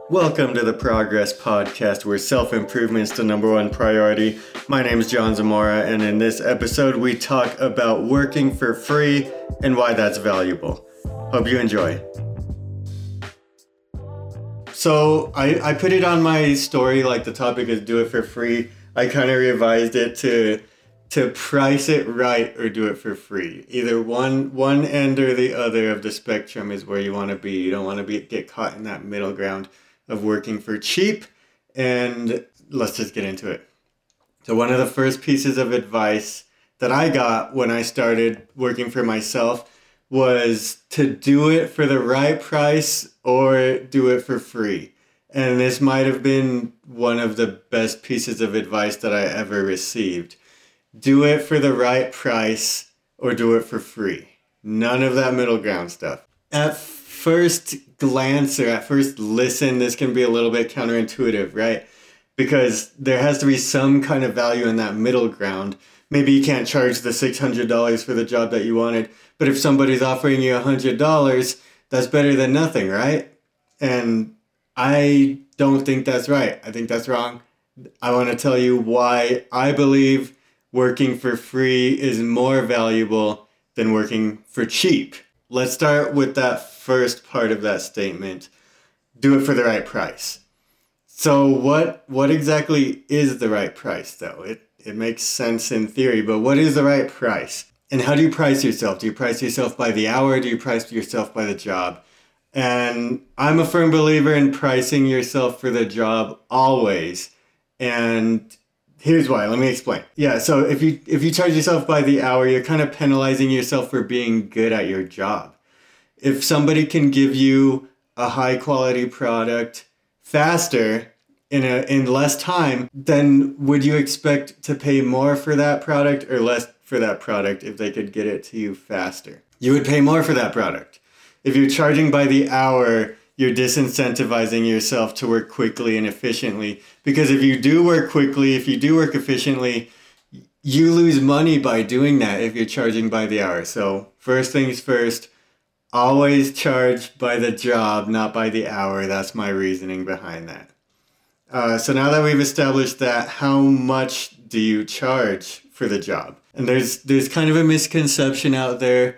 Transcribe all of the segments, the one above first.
Welcome to the Progress Podcast, where self-improvement is the number one priority. My name is John Zamora, and in this episode, we talk about working for free and why that's valuable. Hope you enjoy. So I put it on my story, like the topic is do it for free. I kind of revised it to price it right or do it for free. Either one end or the other of the spectrum is where you want to be. You don't want to get caught in that middle ground of working for cheap. And let's just get into it. So one of the first pieces of advice that I got when I started working for myself was to do it for the right price or do it for free. And this might have been one of the best pieces of advice that I ever received. Do it for the right price or do it for free. None of that middle ground stuff. At first glance or at first listen, this can be a little bit counterintuitive, right? Because there has to be some kind of value in that middle ground. Maybe you can't charge the $600 for the job that you wanted, but if somebody's offering you $100, that's better than nothing, right? And I don't think that's right. I think that's wrong. I want to tell you why I believe working for free is more valuable than working for cheap. Let's start with that first part of that statement. Do it for the right price. So what exactly is the right price, though? It makes sense in theory, but what is the right price? And how do you price yourself? Do you price yourself by the hour? Do you price yourself by the job? And I'm a firm believer in pricing yourself for the job always. And here's why. Let me explain. Yeah, so if you charge yourself by the hour, you're kind of penalizing yourself for being good at your job. If somebody can give you a high quality product faster in less time, then would you expect to pay more for that product or less for that product if they could get it to you faster? You would pay more for that product. If you're charging by the hour, you're disincentivizing yourself to work quickly and efficiently. Because if you do work quickly, if you do work efficiently, you lose money by doing that if you're charging by the hour. So first things first, always charge by the job, not by the hour. That's my reasoning behind that. So now that we've established that, how much do you charge for the job? And there's kind of a misconception out there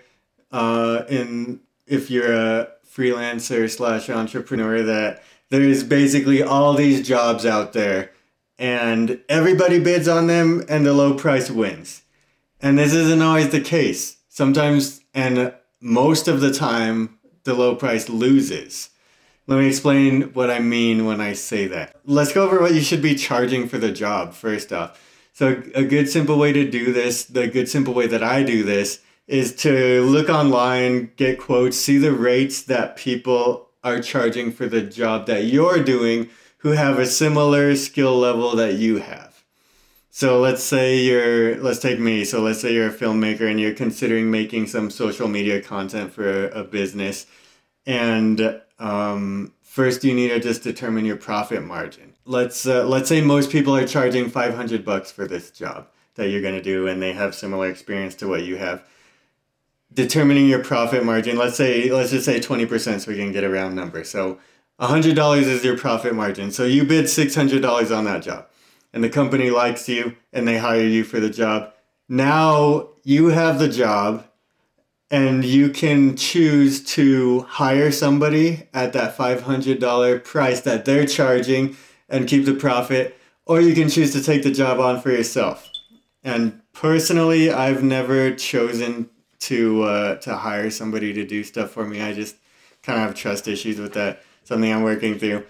if you're a freelancer / entrepreneur that there's basically all these jobs out there and everybody bids on them and the low price wins. And this isn't always the case. Sometimes, and most of the time, the low price loses. Let me explain what I mean when I say that. Let's go over what you should be charging for the job first off. So a good simple way to do this, the good simple way that I do this, is to look online, get quotes, see the rates that people are charging for the job that you're doing who have a similar skill level that you have. So let's take me. So let's say you're a filmmaker and you're considering making some social media content for a business. And first you need to just determine your profit margin. Let's say most people are charging $500 for this job that you're going to do and they have similar experience to what you have. Determining your profit margin, let's just say 20% so we can get a round number. So $100 is your profit margin. So you bid $600 on that job and the company likes you and they hire you for the job. Now you have the job and you can choose to hire somebody at that $500 price that they're charging and keep the profit, or you can choose to take the job on for yourself. And personally, I've never chosen to hire somebody to do stuff for me. I just kind of have trust issues with that. Something I'm working through.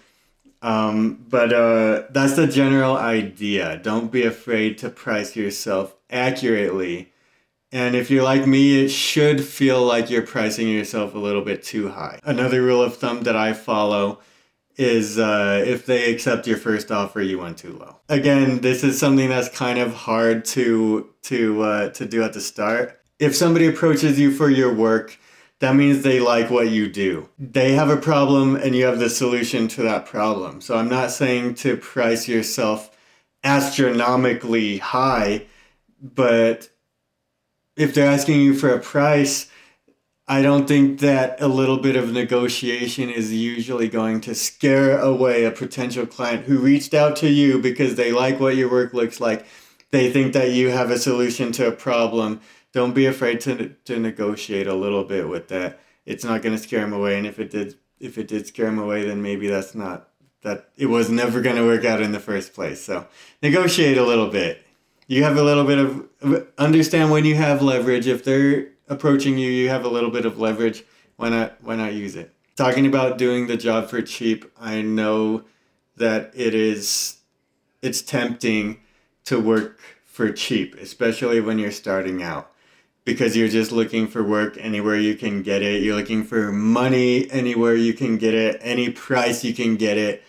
But that's the general idea. Don't be afraid to price yourself accurately. And if you're like me, it should feel like you're pricing yourself a little bit too high. Another rule of thumb that I follow is if they accept your first offer, you went too low. Again, this is something that's kind of hard to do at the start. If somebody approaches you for your work, that means they like what you do. They have a problem and you have the solution to that problem. So I'm not saying to price yourself astronomically high, but if they're asking you for a price, I don't think that a little bit of negotiation is usually going to scare away a potential client who reached out to you because they like what your work looks like. They think that you have a solution to a problem. Don't be afraid to negotiate a little bit with that. It's not going to scare them away. And if it did scare them away, then maybe that's not that it was never going to work out in the first place. So negotiate a little bit. You have a little bit of understand when you have leverage. If they're approaching you, you have a little bit of leverage. Why not use it? Talking about doing the job for cheap, I know that it's tempting to work for cheap, especially when you're starting out, because you're just looking for work anywhere you can get it. You're looking for money anywhere you can get it, any price you can get it.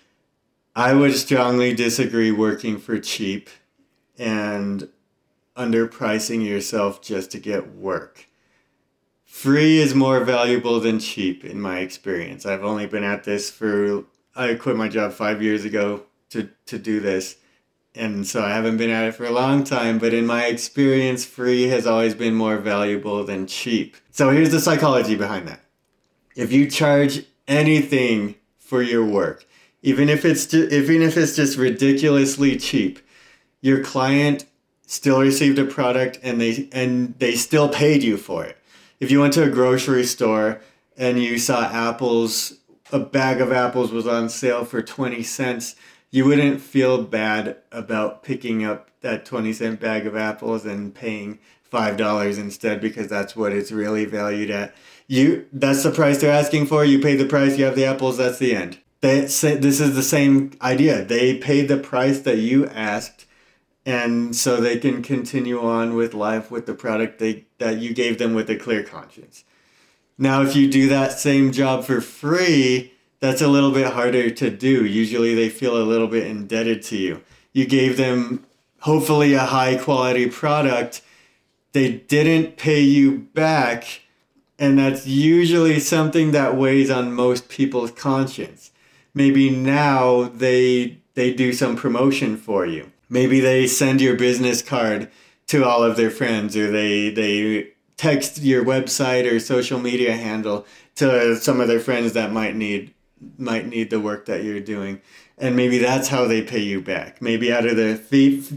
I would strongly disagree working for cheap and underpricing yourself just to get work. Free is more valuable than cheap in my experience. I've only been at this I quit my job 5 years ago to do this. And so I haven't been at it for a long time, but in my experience, free has always been more valuable than cheap. So here's the psychology behind that. If you charge anything for your work, even if it's just ridiculously cheap, your client still received a product and they still paid you for it. If you went to a grocery store and you saw apples, a bag of apples was on sale for 20 cents, you wouldn't feel bad about picking up that 20-cent bag of apples and paying $5 instead, because that's what it's really valued at. That's the price they're asking for. You pay the price, you have the apples, that's the end. This is the same idea. They paid the price that you asked, and so they can continue on with life with the product that you gave them with a clear conscience. Now, if you do that same job for free, that's a little bit harder to do. Usually they feel a little bit indebted to you. You gave them hopefully a high quality product. They didn't pay you back. And that's usually something that weighs on most people's conscience. Maybe now they do some promotion for you. Maybe they send your business card to all of their friends, or they text your website or social media handle to some of their friends that might need the work that you're doing, and maybe that's how they pay you back. Maybe out of the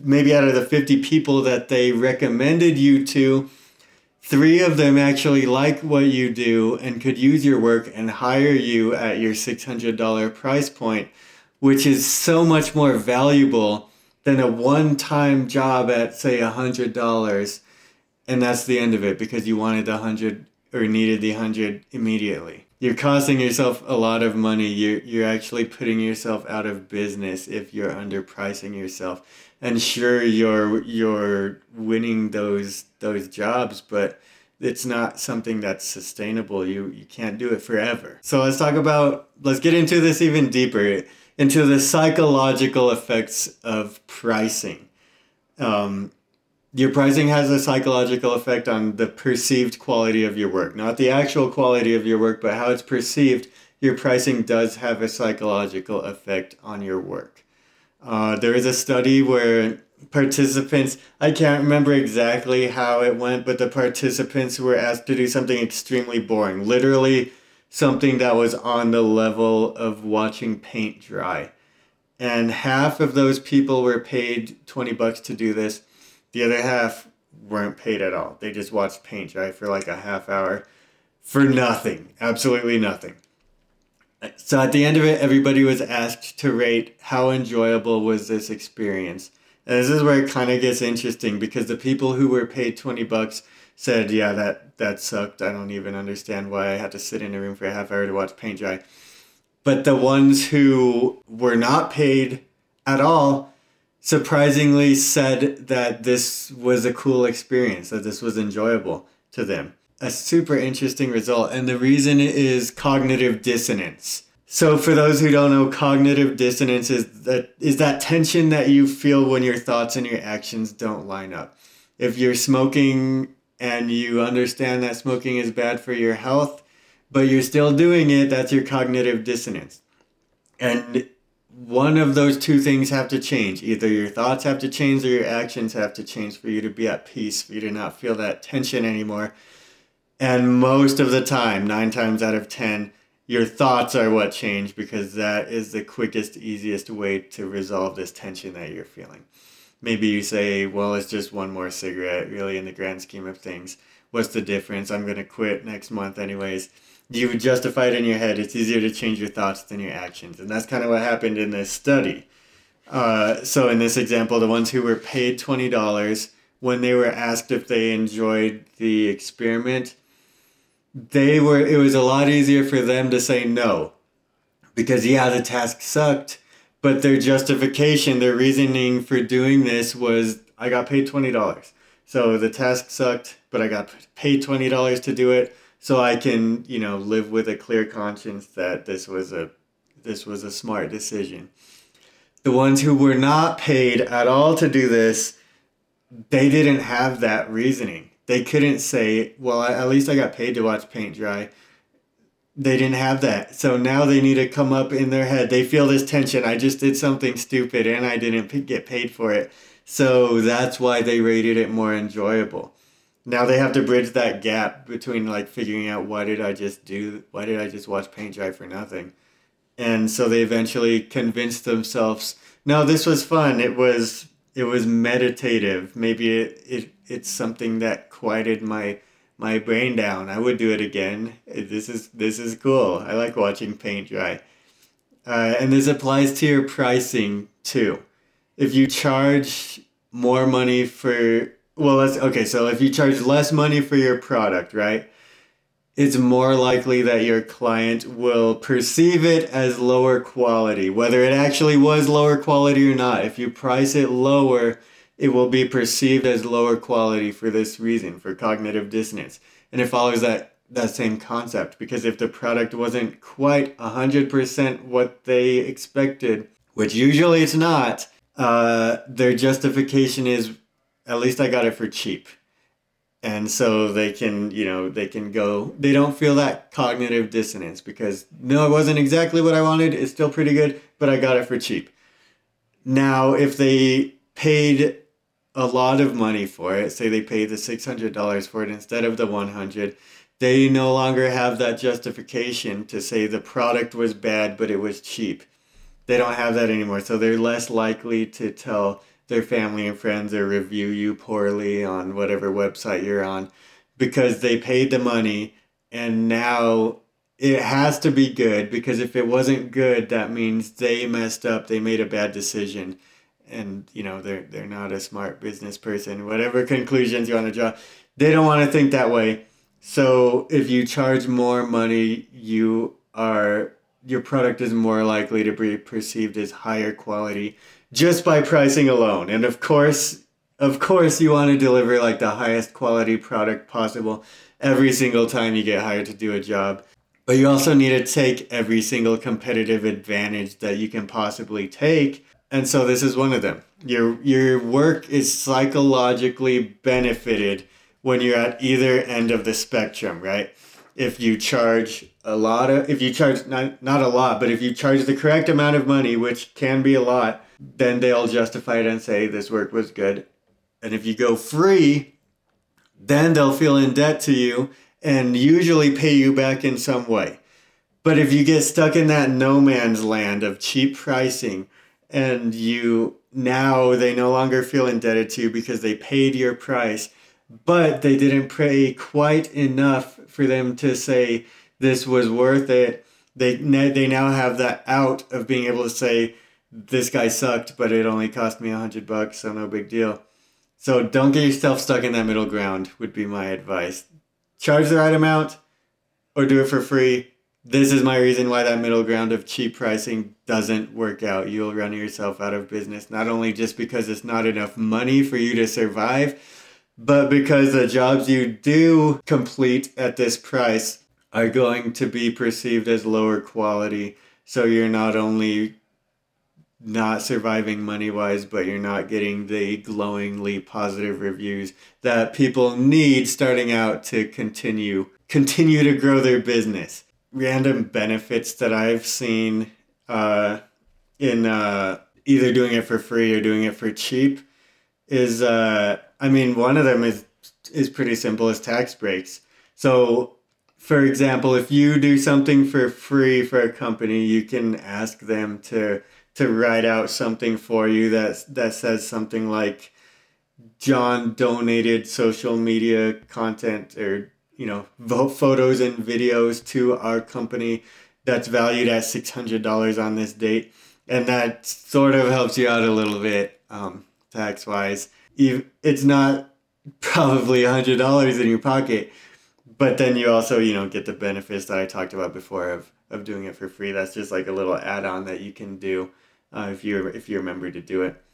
50 people that they recommended you to, 3 of them actually like what you do and could use your work and hire you at your $600 price point, which is so much more valuable than a one-time job at, say, $100, and that's the end of it because you wanted the 100 or needed the 100 immediately. You're costing yourself a lot of money. You're actually putting yourself out of business if you're underpricing yourself. And sure, you're winning those jobs, but it's not something that's sustainable. You can't do it forever. So let's get into this even deeper, into the psychological effects of pricing. Your pricing has a psychological effect on the perceived quality of your work. Not the actual quality of your work, but how it's perceived. Your pricing does have a psychological effect on your work. There is a study where participants, I can't remember exactly how it went, but the participants were asked to do something extremely boring. Literally something that was on the level of watching paint dry. And half of those people were paid $20 to do this. The other half weren't paid at all. They just watched paint dry for like a half hour for nothing. Absolutely nothing. So at the end of it, everybody was asked to rate how enjoyable was this experience. And this is where it kind of gets interesting, because the people who were paid $20 said, yeah, that sucked. I don't even understand why I had to sit in a room for a half hour to watch paint dry. But the ones who were not paid at all surprisingly said that this was a cool experience, that this was enjoyable to them. A super interesting result. And the reason is cognitive dissonance. So for those who don't know, cognitive dissonance is that tension that you feel when your thoughts and your actions don't line up. If you're smoking and you understand that smoking is bad for your health, but you're still doing it, that's your cognitive dissonance. And one of those two things have to change. Either your thoughts have to change or your actions have to change for you to be at peace, for you to not feel that tension anymore. And most of the time, 9 times out of 10, your thoughts are what change because that is the quickest, easiest way to resolve this tension that you're feeling. Maybe you say, well, it's just one more cigarette, really, in the grand scheme of things. What's the difference? I'm going to quit next month, anyways. You justify it in your head. It's easier to change your thoughts than your actions. And that's kind of what happened in this study. So, in this example, the ones who were paid $20, when they were asked if they enjoyed the experiment, it was a lot easier for them to say no because yeah, the task sucked, but their justification, their reasoning for doing this was I got paid $20. So the task sucked, but I got paid $20 to do it, so I can, live with a clear conscience that this was a smart decision. The ones who were not paid at all to do this, they didn't have that reasoning. They couldn't say, well, at least I got paid to watch paint dry. They didn't have that. So now they need to come up in their head. They feel this tension. I just did something stupid and I didn't get paid for it. So that's why they rated it more enjoyable. Now they have to bridge that gap between like figuring out why did I just do? Why did I just watch paint dry for nothing? And so they eventually convinced themselves, no, this was fun. It was meditative. Maybe it's something that quieted my brain down. I would do it again. This is cool. I like watching paint dry. And this applies to your pricing too. If you charge more money for, so if you charge less money for your product, right? It's more likely that your client will perceive it as lower quality, whether it actually was lower quality or not. If you price it lower, it will be perceived as lower quality for this reason, for cognitive dissonance. And it follows that same concept, because if the product wasn't quite 100% what they expected, which usually it's not, their justification is, at least I got it for cheap. And so they can go, they don't feel that cognitive dissonance because, no, it wasn't exactly what I wanted. It's still pretty good, but I got it for cheap. Now, if they paid a lot of money for it, say they paid the $600 for it instead of the $100, they no longer have that justification to say the product was bad, but it was cheap. They don't have that anymore. So they're less likely to tell their family and friends or review you poorly on whatever website you're on because they paid the money and now it has to be good, because if it wasn't good, that means they messed up, they made a bad decision, and they're not a smart business person. Whatever conclusions you want to draw, they don't want to think that way. So if you charge more money, your product is more likely to be perceived as higher quality just by pricing alone. And of course you want to deliver like the highest quality product possible every single time you get hired to do a job. But you also need to take every single competitive advantage that you can possibly take. And so this is one of them. Your work is psychologically benefited when you're at either end of the spectrum, right? If you charge not a lot, but if you charge the correct amount of money, which can be a lot, then they'll justify it and say this work was good. And if you go free, then they'll feel in debt to you and usually pay you back in some way. But if you get stuck in that no man's land of cheap pricing and they no longer feel indebted to you because they paid your price, but they didn't pay quite enough for them to say this was worth it, they now have that out of being able to say, this guy sucked, but it only cost me $100, so no big deal. So don't get yourself stuck in that middle ground would be my advice. Charge the right amount or do it for free. This is my reason why that middle ground of cheap pricing doesn't work out. You'll run yourself out of business, not only just because it's not enough money for you to survive, but because the jobs you do complete at this price are going to be perceived as lower quality. So you're not only not surviving money-wise, but you're not getting the glowingly positive reviews that people need starting out to continue to grow their business. Random benefits that I've seen in either doing it for free or doing it for cheap is, one of them is pretty simple, is tax breaks. So, for example, if you do something for free for a company, you can ask them to write out something for you that says something like, John donated social media content or photos and videos to our company that's valued at $600 on this date, and that sort of helps you out a little bit tax wise. It's not probably $100 in your pocket, but then you also get the benefits that I talked about before of doing it for free. That's just like a little add-on that you can do if you remember to do it.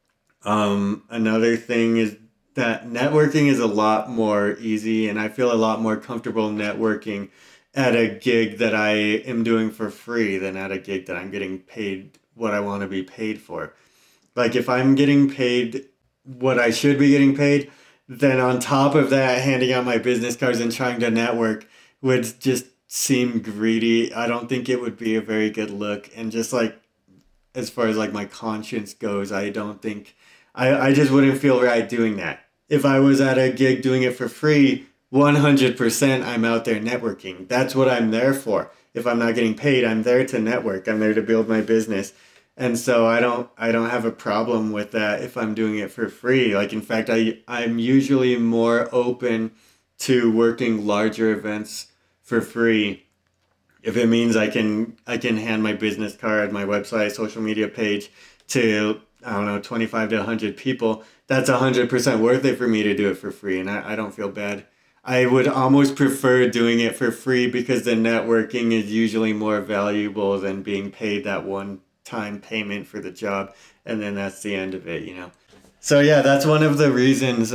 Another thing is that networking is a lot more easy, and I feel a lot more comfortable networking at a gig that I am doing for free than at a gig that I'm getting paid what I want to be paid for. Like if I'm getting paid what I should be getting paid, then on top of that, handing out my business cards and trying to network would just seem greedy. I don't think it would be a very good look. And just like, as far as like my conscience goes, I don't think, I just wouldn't feel right doing that. If I was at a gig doing it for free, 100% I'm out there networking. That's what I'm there for. If I'm not getting paid, I'm there to network. I'm there to build my business. And so I don't have a problem with that if I'm doing it for free. Like, in fact, I'm usually more open to working larger events for free if it means I can hand my business card, my website, social media page to, 25 to 100 people. That's 100% worth it for me to do it for free, and I don't feel bad. I would almost prefer doing it for free because the networking is usually more valuable than being paid that one-time payment for the job, and then that's the end of it, So yeah, that's one of the reasons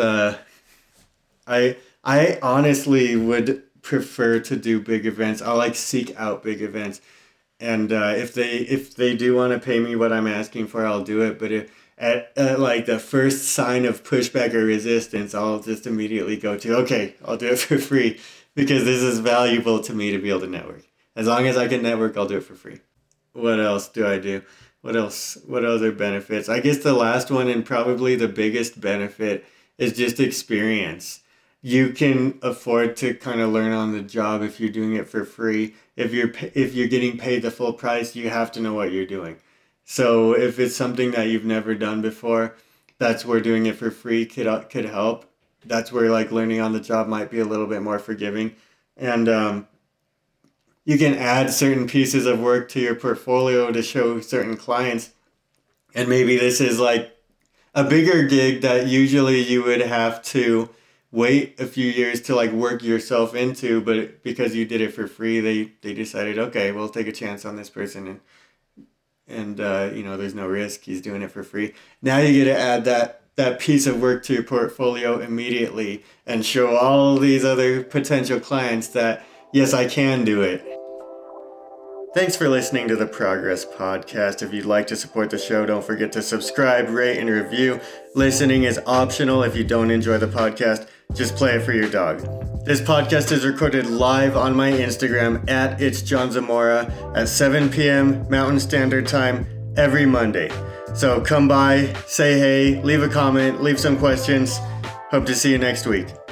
I honestly would prefer to do big events. I'll seek out big events, and if they do want to pay me what I'm asking for, I'll do it. But if at the first sign of pushback or resistance, I'll just immediately go to, okay, I'll do it for free because this is valuable to me to be able to network. As long as I can network, I'll do it for free. What else do I do? What other benefits? I guess the last one and probably the biggest benefit is just experience. You can afford to kind of learn on the job if you're doing it for free. If you're getting paid the full price, you have to know what you're doing. So if it's something that you've never done before, that's where doing it for free could help. That's where learning on the job might be a little bit more forgiving. And you can add certain pieces of work to your portfolio to show certain clients. And maybe this is a bigger gig that usually you would have to wait a few years to work yourself into, but because you did it for free, they decided, okay, we'll take a chance on this person, and there's no risk. He's doing it for free. Now you get to add that piece of work to your portfolio immediately and show all these other potential clients that, yes, I can do it. Thanks for listening to the Progress Podcast. If you'd like to support the show, don't forget to subscribe, rate, and review. Listening is optional. If you don't enjoy the podcast, just play it for your dog. This podcast is recorded live on my Instagram at It's John Zamora at 7 p.m. Mountain Standard Time every Monday. So come by, say hey, leave a comment, leave some questions. Hope to see you next week.